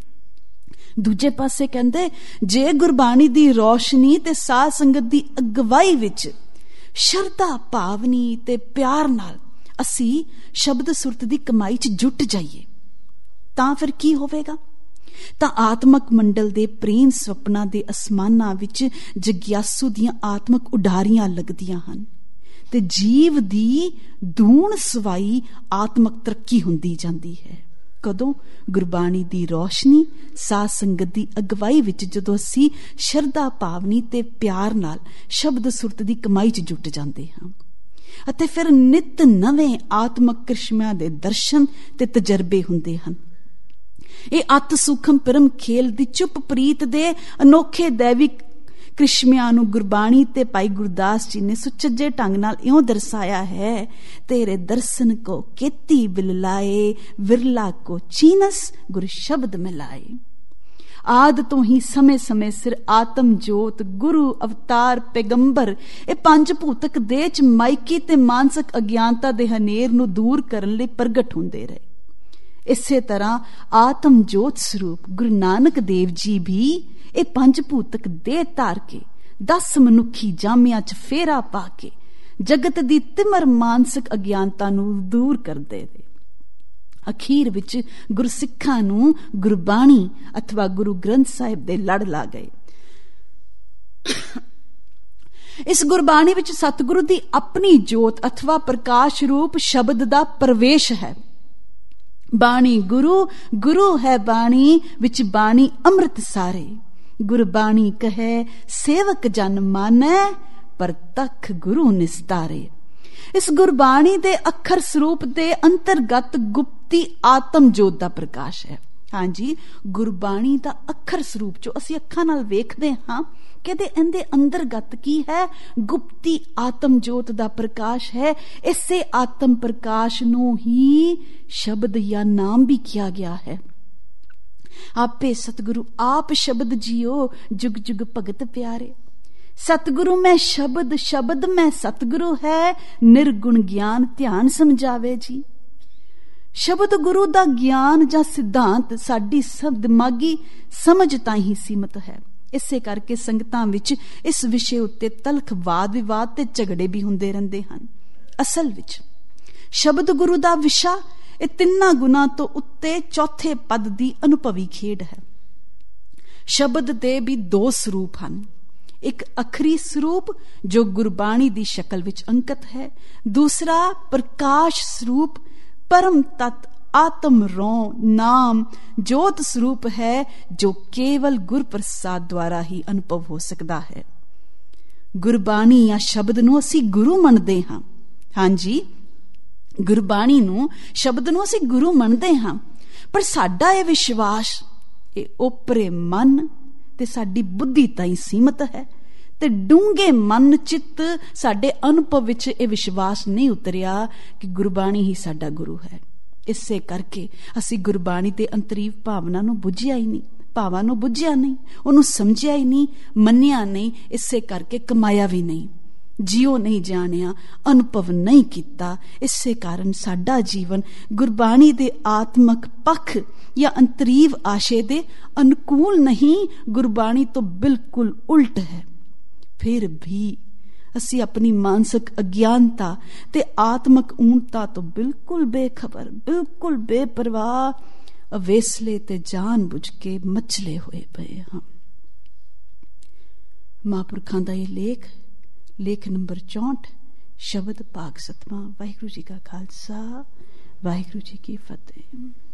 A: ਦੂਜੇ ਪਾਸੇ ਕਹਿੰਦੇ, ਜੇ ਗੁਰਬਾਣੀ ਦੀ ਰੌਸ਼ਨੀ ਤੇ ਸਾਧ ਸੰਗਤ ਦੀ ਅਗਵਾਈ ਵਿੱਚ ਸ਼ਰਧਾ ਭਾਵਨੀ ਤੇ ਪਿਆਰ ਨਾਲ ਅਸੀਂ ਸ਼ਬਦ ਸੁਰਤ ਦੀ ਕਮਾਈ 'ਚ ਜੁਟ ਜਾਈਏ, ਤਾਂ ਫਿਰ ਕੀ ਹੋਵੇਗਾ? ਤਾਂ ਆਤਮਕ ਮੰਡਲ ਦੇ ਪ੍ਰੇਮ ਸੁਪਨਾ ਦੇ ਅਸਮਾਨਾਂ ਵਿੱਚ ਜਗਿਆਸੂ ਦੀਆਂ ਆਤਮਕ ਉਡਾਰੀਆਂ ਲੱਗਦੀਆਂ ਹਨ ਤੇ ਜੀਵ ਦੀ ਦੂਣ ਸਵਾਈ ਆਤਮਕ ਤਰੱਕੀ ਹੁੰਦੀ ਜਾਂਦੀ ਹੈ। ਕਦੋਂ? ਗੁਰਬਾਣੀ ਦੀ ਰੌਸ਼ਨੀ ਸਾਧ ਸੰਗਤ ਦੀ ਅਗਵਾਈ ਵਿੱਚ ਜਦੋਂ ਅਸੀਂ ਸ਼ਰਧਾ ਭਾਵਨੀ ਤੇ ਪਿਆਰ ਨਾਲ ਸ਼ਬਦ ਸੁਰਤ ਦੀ ਕਮਾਈ 'ਚ ਜੁਟ ਜਾਂਦੇ ਹਾਂ ਅਤੇ ਫਿਰ ਨਿਤ ਨਵੇਂ ਆਤਮਕ ਕ੍ਰਿਸ਼ਮਿਆਂ ਦੇ ਦਰਸ਼ਨ ਤੇ ਤਜਰਬੇ ਹੁੰਦੇ ਹਨ। ਇਹ ਅਤ ਸੂਖਮ ਪਰਮ ਖੇਲ ਦੀ ਚੁੱਪ ਪ੍ਰੀਤ ਦੇ ਅਨੋਖੇ ਦੈਵਿਕ ਕ੍ਰਿਸ਼ਮਿਆਂ ਨੂੰ ਗੁਰਬਾਣੀ ਤੇ ਭਾਈ ਗੁਰਦਾਸ ਜੀ ਨੇ ਸੁਚੱਜੇ ਢੰਗ ਨਾਲ ਇਉਂ ਦਰਸਾਇਆ ਹੈ, ਤੇਰੇ ਦਰਸ਼ਨ ਕੋ ਕੀਤੀ ਬਿਲ ਲਾਏ, ਵਿਰਲਾ ਕੋ ਚੀਨਸ ਗੁਰ ਸ਼ਬਦ ਮਿਲਾਏ। ਆਦ ਤੋਂ ਹੀ ਸਮੇਂ ਸਮੇਂ ਸਿਰ ਆਤਮ ਜੋਤ, ਗੁਰੂ, ਅਵਤਾਰ, ਪੈਗੰਬਰ ਇਹ ਪੰਜ ਭੂਤਕ ਦੇਹ 'ਚ ਮਾਇਕੀ ਤੇ ਮਾਨਸਿਕ ਅਗਿਆਨਤਾ ਦੇ ਹਨੇਰ ਨੂੰ ਦੂਰ ਕਰਨ ਲਈ ਪ੍ਰਗਟ ਹੁੰਦੇ ਰਹੇ। ਇਸੇ ਤਰ੍ਹਾਂ ਆਤਮ ਜੋਤ ਸਰੂਪ ਗੁਰੂ ਨਾਨਕ ਦੇਵ ਜੀ ਵੀ ਇਹ ਪੰਜ ਭੂਤਕ ਦੇਹ ਧਾਰ ਕੇ 10 ਮਨੁੱਖੀ ਜਾਮਿਆਂ 'ਚ ਫੇਰਾ ਪਾ ਕੇ ਜਗਤ ਦੀ ਤਿਮਰ ਮਾਨਸਿਕ ਅਗਿਆਨਤਾ ਨੂੰ ਦੂਰ ਕਰਦੇ ਰਹੇ। ਅਖੀਰ ਵਿੱਚ ਗੁਰਸਿੱਖਾਂ ਨੂੰ ਗੁਰਬਾਣੀ ਅਥਵਾ ਗੁਰੂ ਗ੍ਰੰਥ ਸਾਹਿਬ ਦੇ ਲੜ ਲਾ ਗਏ। ਇਸ ਗੁਰਬਾਣੀ ਵਿੱਚ ਸਤਿਗੁਰੂ ਦੀ ਆਪਣੀ ਜੋਤ ਅਥਵਾ ਪ੍ਰਕਾਸ਼ ਰੂਪ ਸ਼ਬਦ ਦਾ ਪ੍ਰਵੇਸ਼ ਹੈ। ਬਾਣੀ ਗੁਰੂ, ਗੁਰੂ ਹੈ ਬਾਣੀ, ਵਿੱਚ ਬਾਣੀ ਅੰਮ੍ਰਿਤ ਸਾਰੇ। ਗੁਰਬਾਣੀ ਕਹੈ ਸੇਵਕ ਜਨ ਮਾਨੈ, ਪਰਤਖ ਗੁਰੂ ਨਿਸਤਾਰੇ। ਇਸ ਗੁਰਬਾਣੀ ਦੇ ਅੱਖਰ ਸਰੂਪ ਦੇ ਅੰਤਰਗਤ ਗੁਪਤੀ ਆਤਮ ਜੋਤ ਦਾ ਪ੍ਰਕਾਸ਼ ਹੈ। ਹਾਂਜੀ, ਗੁਰਬਾਣੀ ਦਾ ਅੱਖਰ ਸਰੂਪ ਜੋ ਅਸੀਂ ਅੱਖਾਂ ਨਾਲ ਵੇਖਦੇ ਹਾਂ, ਕਹਿੰਦੇ ਇਹਦੇ ਅੰਤਰਗਤ ਕੀ ਹੈ? ਗੁਪਤੀ ਆਤਮ ਜੋਤ ਦਾ ਪ੍ਰਕਾਸ਼ ਹੈ। ਇਸੇ ਆਤਮ ਪ੍ਰਕਾਸ਼ ਨੂੰ ਹੀ ਸ਼ਬਦ ਜਾਂ ਨਾਮ ਵੀ ਕਿਹਾ ਗਿਆ ਹੈ। ਆਪੇ ਸਤਿਗੁਰੂ ਆਪ ਸ਼ਬਦ ਜੀਓ, ਜੁਗ ਜੁਗ ਭਗਤ ਪਿਆਰੇ। ਸਤਿਗੁਰੂ ਮੈਂ ਸ਼ਬਦ, ਸ਼ਬਦ ਮੈਂ ਸਤਿਗੁਰੂ ਹੈ, ਨਿਰਗੁਣ ਗਿਆਨ ਧਿਆਨ ਸਮਝਾਵੇ ਜੀ। ਸ਼ਬਦ ਗੁਰੂ ਦਾ ਗਿਆਨ ਜਾਂ ਸਿਧਾਂਤ ਸਾਡੀ ਸਭ ਦਿਮਾਗੀ ਸਮਝ ਤਾਂ ਹੀ ਸੀਮਤ ਹੈ। ਇਸੇ ਕਰਕੇ ਸੰਗਤਾਂ ਵਿੱਚ ਇਸ ਵਿਸ਼ੇ ਉੱਤੇ ਤਲਖ ਵਾਦ ਵਿਵਾਦ ਤੇ ਝਗੜੇ ਵੀ ਹੁੰਦੇ ਰਹਿੰਦੇ ਹਨ। ਅਸਲ ਵਿੱਚ ਸ਼ਬਦ ਗੁਰੂ ਦਾ ਵਿਸ਼ਾ ਇਹ ਤਿੰਨਾਂ ਗੁਣਾਂ ਤੋਂ ਉੱਤੇ ਚੌਥੇ ਪਦ ਦੀ ਅਨੁਭਵੀ ਖੇਡ ਹੈ। ਸ਼ਬਦ ਦੇ ਵੀ 2 ਸਰੂਪ ਹਨ। ਇੱਕ ਅਖਰੀ ਸਰੂਪ ਜੋ ਗੁਰਬਾਣੀ ਦੀ ਸ਼ਕਲ ਵਿੱਚ ਅੰਕਿਤ ਹੈ, ਦੂਸਰਾ ਪ੍ਰਕਾਸ਼ ਸਰੂਪ ਪਰਮ ਤਤ ਆਤਮ ਰੌ ਨਾਮ ਜੋਤ ਸਰੂਪ ਹੈ ਜੋ ਕੇਵਲ ਗੁਰ ਪ੍ਰਸਾਦ ਦੁਆਰਾ ਹੀ ਅਨੁਭਵ ਹੋ ਸਕਦਾ ਹੈ। ਗੁਰਬਾਣੀ ਜਾਂ ਸ਼ਬਦ ਨੂੰ ਅਸੀਂ ਗੁਰੂ ਮੰਨਦੇ ਹਾਂ। ਹਾਂਜੀ, ਗੁਰਬਾਣੀ ਨੂੰ, ਸ਼ਬਦ ਨੂੰ ਅਸੀਂ ਗੁਰੂ ਮੰਨਦੇ ਹਾਂ, ਪਰ ਸਾਡਾ ਇਹ ਵਿਸ਼ਵਾਸ ਇਹ ਓਪਰੇ ਮਨ ਤੇ ਸਾਡੀ ਬੁੱਧੀ ਤਾਈਂ ਸੀਮਤ ਹੈ, ਤੇ ਡੂੰਘੇ ਮਨ ਚਿੱਤ ਸਾਡੇ ਅਨੁਭਵ ਵਿੱਚ ਇਹ ਵਿਸ਼ਵਾਸ ਨਹੀਂ ਉਤਰਿਆ ਕਿ ਗੁਰਬਾਣੀ ਹੀ ਸਾਡਾ ਗੁਰੂ ਹੈ। ਇਸੇ ਕਰਕੇ ਅਸੀਂ ਗੁਰਬਾਣੀ ਦੇ ਅੰਤਰੀਵ ਭਾਵਨਾ ਨੂੰ ਬੁੱਝਿਆ ਹੀ ਨਹੀਂ, ਭਾਵਾਂ ਨੂੰ ਬੁੱਝਿਆ ਨਹੀਂ, ਉਹਨੂੰ ਸਮਝਿਆ ਹੀ ਨਹੀਂ, ਮੰਨਿਆ ਨਹੀਂ, ਇਸੇ ਕਰਕੇ ਕਮਾਇਆ ਵੀ ਨਹੀਂ, ਜਿਉ ਨਹੀਂ ਜਾਣਿਆ, ਅਨੁਭਵ ਨਹੀਂ ਕੀਤਾ। ਇਸੇ ਕਾਰਨ ਸਾਡਾ ਜੀਵਨ ਗੁਰਬਾਣੀ ਦੇ ਆਤਮਕ ਪੱਖ ਜਾਂ ਅੰਤਰੀਵ ਆਸ਼ੇ ਦੇ ਅਨੁਕੂਲ ਨਹੀਂ, ਗੁਰਬਾਣੀ ਤੋਂ ਬਿਲਕੁਲ ਉਲਟ ਹੈ। ਫਿਰ ਵੀ ਅਸੀਂ ਆਪਣੀ ਮਾਨਸਿਕ ਅਗਿਆਨਤਾ ਤੇ ਆਤਮਕ ਊਣਤਾ ਤੋਂ ਬਿਲਕੁਲ ਬੇਖਬਰ, ਬਿਲਕੁਲ ਬੇਪਰਵਾਹ, ਅਵੇਸਲੇ ਤੇ ਜਾਣ ਬੁੱਝ ਕੇ ਮਚਲੇ ਹੋਏ ਪਏ ਹਾਂ। ਮਹਾਂਪੁਰਖਾਂ ਦਾ ਇਹ ਲੇਖ ਨੰਬਰ 64, ਸ਼ਬਦ ਭਾਗ 7ਵਾਂ। ਵਾਹਿਗੁਰੂ ਜੀ ਕਾ ਖਾਲਸਾ, ਵਾਹਿਗੁਰੂ ਜੀ ਕੀ ਫਤਿਹ।